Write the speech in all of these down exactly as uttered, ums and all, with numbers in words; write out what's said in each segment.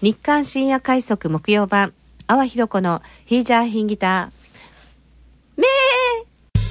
日刊深夜快速木曜版、阿波弘子のヒージャーヒンギター。めー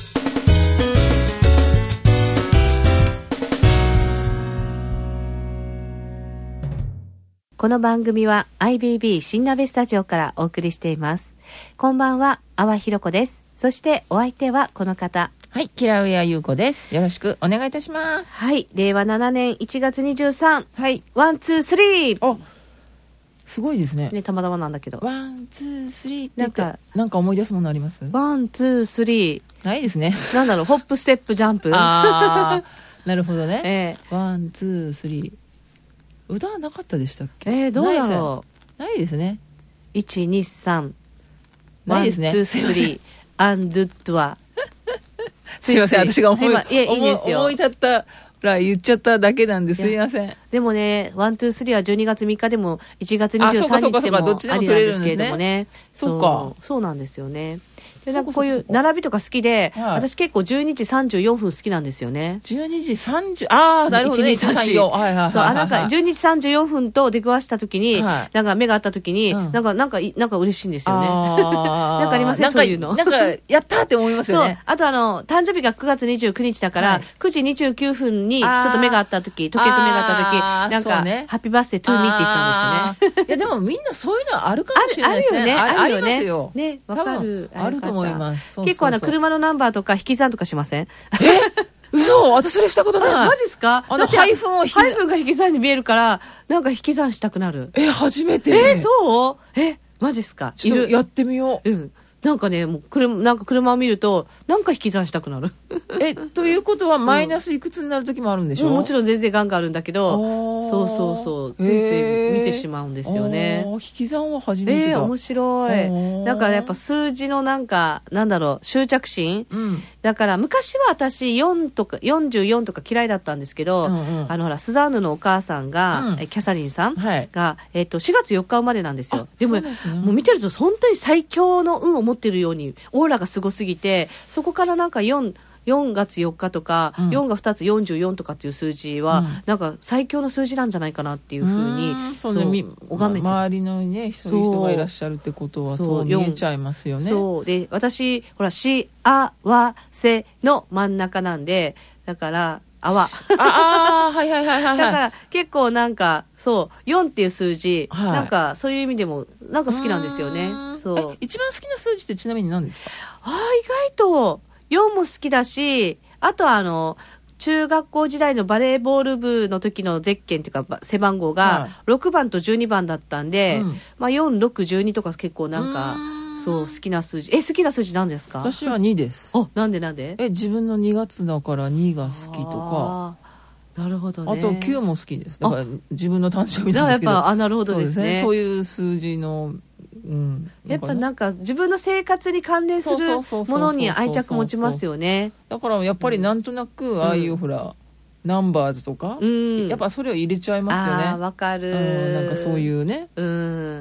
この番組は アイビービー 新鍋スタジオからお送りしています。こんばんは、阿波弘子です。そしてお相手はこの方。 はい、キラウエア優子です。よろしくお願いいたします。 はい、れいわななねんいちがつにじゅうさん、 はい、 ワンツースリー。 お、すごいですね。 ね、たまたまなんだけど。 ワンツースリーってなんかなんか思い出すものあります？ ワンツースリー。 ないですね。 なんだろう、ホップステップジャンプ。 ああ、なるほどね。 ええ、ワンツースリー。歌はなかったでしたっけ？ えー、どうだろう。ないですね。 いちにさん。 ないですね。 ワンツースリー。アンドゥッドは。 すいません、私が思い、 いや、いいですよ。 思い立ったら言っちゃっただけなんですいません。 でもね、ワンツースリーはじゅうにがつみっかでもいちがつにじゅうさんにちでもありなんですけれどもね。 そうか。 そうなんですよね。でなんかこういう並びとか好きで、はい、私結構じゅうにじさんじゅうよんぷん好きなんですよね。 じゅうにじさんじゅう、ああ、なるほどね。いちにさんよん。はいはいはい。 そう、あ、なんかじゅうにじさんじゅうよんぷんと出くわした時に、はい、なんか目が合った時に、うん、なんか、なんか、なんか嬉しいんですよね。なんかありません？そういうの。 なんか、やったって思いますよね。 そう。あとあの、誕生日がくがつにじゅうくにちだから、はい、くじにじゅうきゅうふんにちょっと目が合った時、時計と目が合った時、なんか、ね、ハッピーバースデートゥーミーって言っちゃうんですよね。 いや、でもみんなそういうのあるかもしれないですね。 あるよね。 あるよね。ありますよ。 ね、わかる。 あると思います。 結構あの、車のナンバーとか引き算とかしません？ え嘘、私それしたことない。 マジっすか？ あの、ハイフンを引き算。 ハイフンが引き算に見えるから、なんか引き算したくなる。 え、初めて。 え、そうえ、マジっすか？ ちょっとやってみよう。 うん。なんかね、もう車、なんか車を見ると、なんか引き算したくなる。 え、ということは、マイナスいくつになる時もあるんでしょ？うん、 もちろん全然ガンガンあるんだけど、そうそうそう、ついつい見てしまうんですよね。 引き算は初めてだ。 えー、面白い。なんかやっぱ数字のなんか、なんだろう、執着心、うん、だから昔は私よんとか、よんじゅうよんとか嫌いだったんですけど、うんうん、あのほら、スザンヌのお母さんが、うん、キャサリンさんが、はい、えっと、しがつよっか生まれなんですよ。でも、でね、もう見てると本当に最強の運を持ってるようにオーラがすごすぎて、そこからなんかよん、よんがつよっかとか、うん、よんがふたつよんじゅうよんとかっていう数字は、うん、なんか最強の数字なんじゃないかなっていうふうに、 そうね、拝めて、ま、周りのね、そういう人がいらっしゃるってことはそう見えちゃいますよね。 そうで、私ほら幸せの真ん中なんで、だから泡ああはいはいはいはい。 だから結構なんかそうよんっていう数字、はい、なんかそういう意味でもなんか好きなんですよね。そう。 一番好きな数字ってちなみに何ですか？ ああ、意外とよんも好きだし、あとはあの中学校時代のバレーボール部の時のゼッケンっていうか背番号がろくばんとじゅうにばんだったんで、うん、まあよん、ろく、じゅうにとか結構なんかそう好きな数字。え、好きな数字何ですか？ 私はにです。 お、なんでなんで？ え、自分のにがつだからにが好きとか。 なるほどね。 あときゅうも好きです。だから自分の誕生日なんですけど。 やっぱあ、なるほどですね。 そうですね。そういう数字の、うん、 やっぱなんか自分の生活に関連するものに愛着持ちますよね。 だからやっぱりなんとなくああいうほら、うん、ナンバーズとか、うん、やっぱそれを入れちゃいますよね。 あ、わかる、 うん、なんかそういうね、 うん、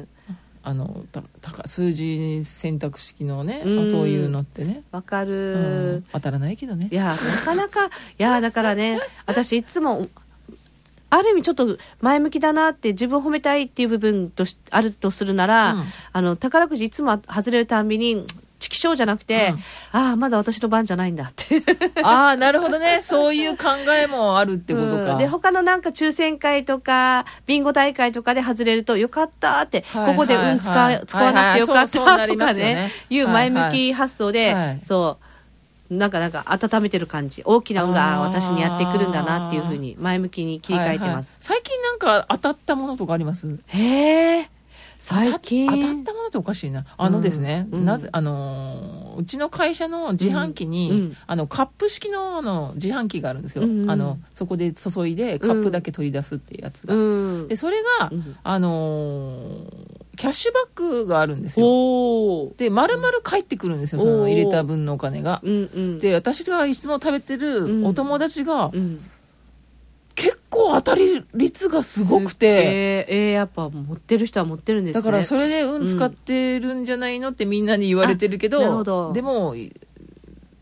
あのたた数字選択式のね、うん、そういうのってね、 わかる、 うん、当たらないけどね。 いやなかなかいやだからね、私いつもある意味ちょっと前向きだなって自分を褒めたいっていう部分としあるとするなら、うん、あの宝くじいつも外れるたんびにチキショーじゃなくて、うん、ああまだ私の番じゃないんだってああなるほどね、そういう考えもあるってことか、 うん、で他のなんか抽選会とかビンゴ大会とかで外れるとよかったって、はいはいはい、ここで運使わ、使わなくてよかったとかね、いう前向き発想で、はいはい、そうなんかなんか温めてる感じ、大きな運が私にやってくるんだなっていう風に前向きに切り替えてます、はいはい、 最近なんか当たったものとかあります？ へえ、最近当たったものっておかしいな、あのですね、うん、なぜあのうちの会社の自販機に、うん、あのカップ式 の, あの自販機があるんですよ、うん、あのそこで注いでカップだけ取り出すっていうやつが、うん、でそれが、うん、あのーキャッシュバックがあるんですよ。で丸々返ってくるんですよ、その入れた分のお金が、うんうん、で私がいつも食べてるお友達が、うん、結構当たり率がすごくて、 えーえー、やっぱ持ってる人は持ってるんですね。 だからそれで運使ってるんじゃないのってみんなに言われてるけど、うん、でも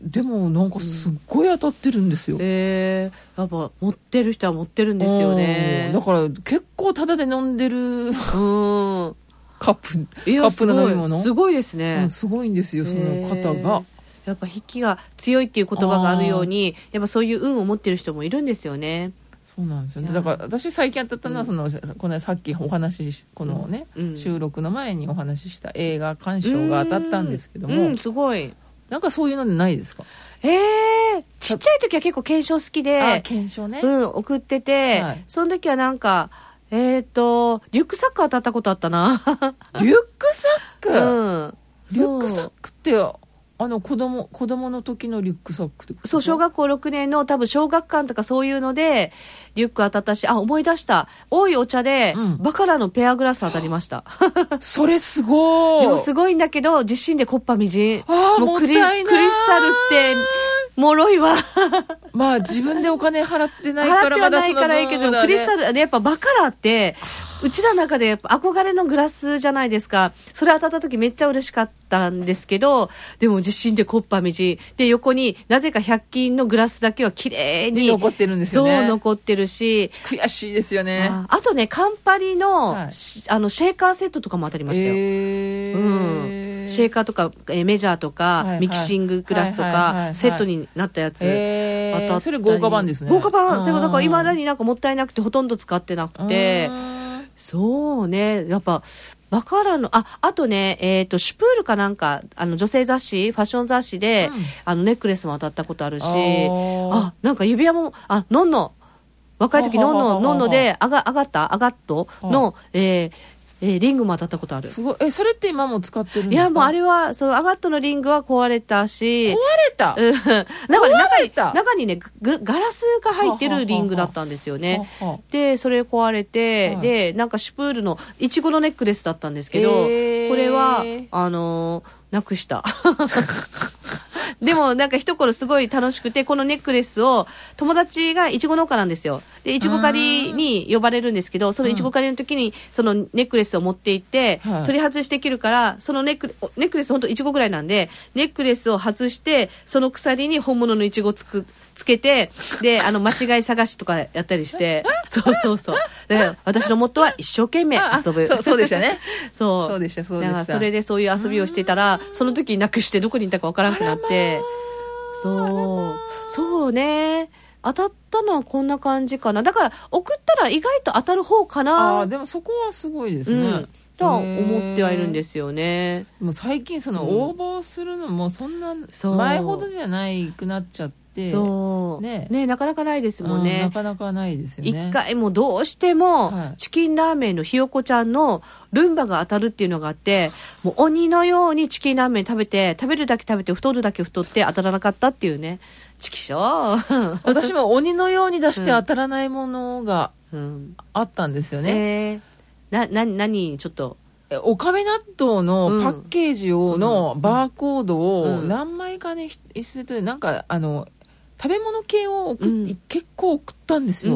でもなんかすっごい当たってるんですよ、 うん、えー、やっぱ持ってる人は持ってるんですよね。 だから結構タダで飲んでる、うん、カップカップの飲み物すごいですね、 うん、すごいんですよその方が。 やっぱ引きが強いっていう言葉があるように、やっぱそういう運を持ってる人もいるんですよね。 そうなんですよね。だから私最近当たったのはその、うん、このさっきお話しこのね、うん、収録の前にお話しした映画鑑賞が当たったんですけども、 うんうん、すごい。 なんかそういうのないですか？ えー、ちっちゃい時は結構検証好きで、 あ、検証ね、 うん、送ってて、はい、その時はなんかえっ、ー、とリュックサック当たったことあったな。 リュックサック、 うん、 リュックサックってあの子供子供の時のリュックサックってこと？ そう、小学校ろくねんの多分小学館とかそういうのでリュック当たったし、あ、思い出した、多いお茶で、うん、バカラのペアグラス当たりましたそれすごい。 でもすごいんだけど実心でコッパみじん。 あ、もうクリ、 もったいない。クリスタルって脆いわまあ自分でお金払ってないからまだその分はないけど、クリスタル、やっぱバカラってうちらの中でやっぱ憧れのグラスじゃないですか。それ当たった時めっちゃ嬉しかったんですけど、でも実心でコッパみじんで、横になぜかひゃく均のグラスだけは綺麗に残ってるんですよね。 そう残ってるし、 悔しいですよね。 あ, あとね、カンパリ の,、はい、あのシェーカーセットとかも当たりましたよ、 えーうん、シェーカーとかえメジャーとか、はいはい、ミキシンググラスとか、はいはいはいはい、セットになったやつ、 えー、 当たったり。 それ豪華版ですね。 豪華版、それがだから未だになんかもったいなくてほとんど使ってなくて、そうね、やっぱバカラの、あ、あとね、えっと、シュプールかなんか、あの、女性雑誌、ファッション雑誌で、うん、あの、ネックレスも当たったことあるし、あ、なんか指輪も、あ、のんの、若い時のんの、のんので、あが、あがった、あがっとの、えー、えー、リングも当たったことある。 すごい。え、それって今も使ってるんですか？ いや、もうあれは、そう、アガットのリングは壊れたし。 壊れた？ うん。中に、 壊れた。 中にね、ガラスが入ってるリングだったんですよね。ははははで、それ壊れて、はい、で、なんかシュプールのイチゴのネックレスだったんですけど、えー、これは、あのー、なくした。でもなんか一頃すごい楽しくて、このネックレスを友達がいちご農家なんですよ。でいちご狩りに呼ばれるんですけど、そのいちご狩りの時にそのネックレスを持って行って、うん、取り外しできるから、そのネックレス、ネックレスほんといちごぐらいなんで、ネックレスを外してその鎖に本物のいちごつくつけて、であの間違い探しとかやったりしてそうそうそう。で私のモットーは一生懸命遊ぶ。 そうそうでしたね。 そうそうでしたそうでした。 それでそういう遊びをしてたら、その時になくしてどこにいたかわからなくなって、そうそうね、当たったのはこんな感じかな。だから送ったら意外と当たる方かな。 あ、でもそこはすごいですね、うん、 とは思ってはいるんですよね。 もう最近その応募するのもそんな前ほどじゃないくなっちゃって、 そうね、ね、なかなかないですもんね、 うん、なかなかないですよね。 一回もうどうしてもチキンラーメンのひよこちゃんのルンバが当たるっていうのがあって、もう鬼のようにチキンラーメン食べて、食べるだけ食べて太るだけ太って当たらなかったっていうね。チキショー私も鬼のように出して当たらないものがあったんですよね、うん、 えー、な、な、何ちょっとおかめ納豆のパッケージをのバーコードを何枚かね一セットでなんかあの食べ物系を送っ、うん、結構送ったんですよ、うん、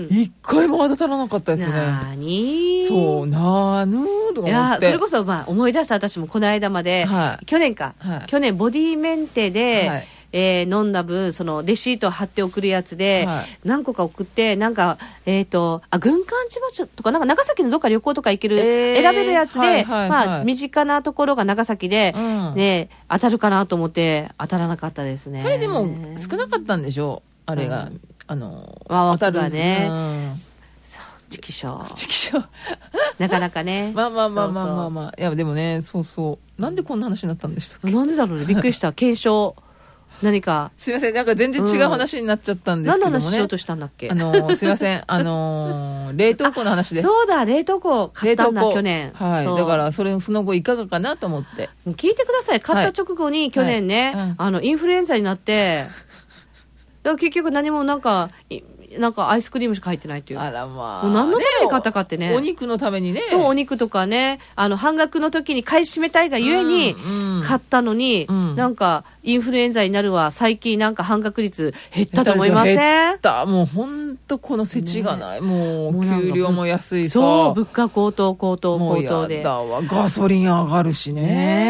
一回も当たらなかったですよね。 なにそうなーぬーとか思って、いやそれこそ、まあ、思い出した。私もこの間まで、はい、去年か、はい、去年ボディメンテで、はい、えー、飲んだ分そのレシートを貼って送るやつで、はい、何個か送って、なんかえっ、ー、とあ軍艦千葉とかなんか長崎のどっか旅行とか行ける、えー、選べるやつで、はいはいはい、まあ身近なところが長崎で、うん、ね当たるかなと思って当たらなかったですね。 それでも少なかったんでしょう、あれが、うん、あの当たるわね、うん、チキショーチキショーなかなかねまあまあまあまあまあまあ、いやでもね、そうそうなんでこんな話になったんでしたっけ。 なんでだろうね、びっくりした検証何かすいません、なんか全然違う話になっちゃったんですけどもね、うん、 何の話しようとしたんだっけ。 あのー、すいませんあのー、冷凍庫の話です。 そうだ、冷凍庫買ったんだ去年。 はい、だからそれその後いかがかなと思って。 聞いてください、買った直後に去年ね、はいはい、うん、あのインフルエンザになってだから結局何もなんかなんかアイスクリームしか入ってないっていう。 あらまあ、 もう何のために買ったかってね、 お肉のためにね。 そう、お肉とかね、あの半額の時に買い占めたいがゆえに買ったのに、うんうん、なんかインフルエンザになるわ、最近なんか半額率減ったと思いません？ 減った。もう本当この世知がない、ね、もう給料も安いさ、 そう物価高騰高騰高騰で、 もうやだわ、ガソリン上がるしね。 ね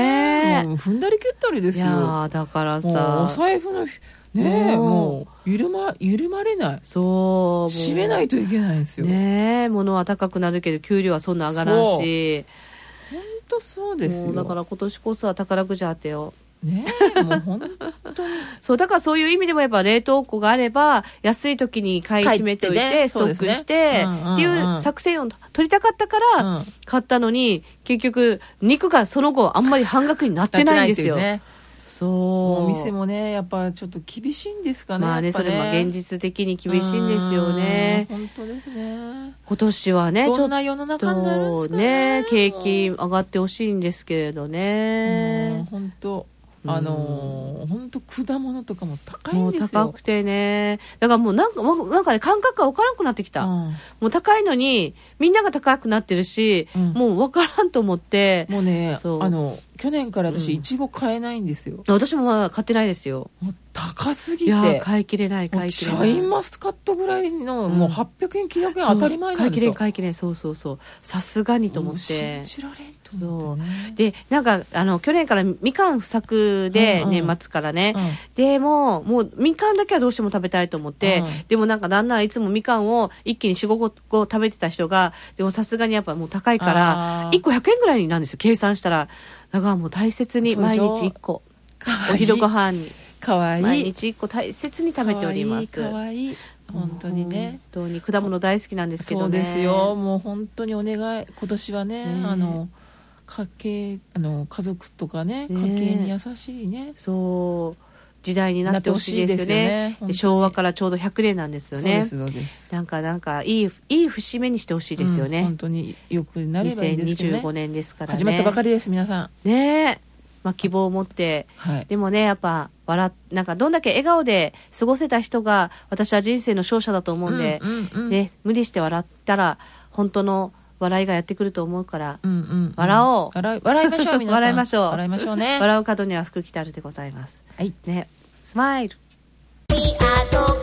ね、 もう踏んだり蹴ったりですよ。いやだからさ、 もうお財布のねえ、もう緩ま緩まれない。 そう締めないといけないんですよ。 ねえ、物は高くなるけど給料はそんな上がらんし、 本当そうですよ。 だから今年こそは宝くじ当てよう。 ねえ、もう本当にそうだからそういう意味でもやっぱ冷凍庫があれば安い時に買い占めておいて、ね、ストックして、ねうんうんうん、っていう作戦を取りたかったから買ったのに、うん、結局肉がその後あんまり半額になってないんですよ。そうお店もねやっぱちょっと厳しいんですかね。 まあね、 ねそれも現実的に厳しいんですよね。 本当ですね。 今年はねどんな世の中になるんですかね。 ね景気上がってほしいんですけれどね。 本当あのー、本当果物とかも高いんですよ。 もう高くてね、だからもうなんかもうなんかね感覚が分からなくなってきた、うん、もう高いのにみんなが高くなってるし、うん、もう分からんと思って、 もうねあの去年から私いちご買えないんですよ、 うん、私もまだ買ってないですよ。 もう高すぎて、 いや買い切れない買い切れない。 シャインマスカットぐらいの、うん、もうはっぴゃくえんきゅうひゃくえん当たり前なんですよ。 買い切れ買い切れそうそうそうさすがにと思って信じられんと思って、ね、 でなんかあの去年からみかん不作で、うんうん、年末からね、うん、でももうみかんだけはどうしても食べたいと思って、うん、でもなんかだんだんいつもみかんを一気に よん,ご 個食べてた人がでもさすがにやっぱもう高いからいっこひゃくえんぐらいなんですよ計算したら。だからもう大切に毎日いっこお昼ご飯にかわいい毎日いっこ大切に食べております。 かわいい本当にね。 本当に果物大好きなんですけどね。 そうですよ。もう本当にお願い今年はね、ねあの家計あの家族とかね家計に優しいねそう時代になってほしいですよね。で昭和からちょうどひゃくねんなんですよね。 そうですそうです。 なんかなんかいいいい節目にしてほしいですよね、 うん、本当によくなればいいですけどね。 にせんにじゅうごねんですからね。 始まったばかりです皆さんねえ、まあ、希望を持って、はい、でもねやっぱ笑なんかどんだけ笑顔で過ごせた人が私は人生の勝者だと思うんで、うんうんうんね、無理して笑ったら本当の笑いがやってくると思うから、うんうんうん、笑おう笑い笑いましょう皆さん笑いましょう笑いましょうね。 笑う角には福来たるでございます。 はいね、スマイル。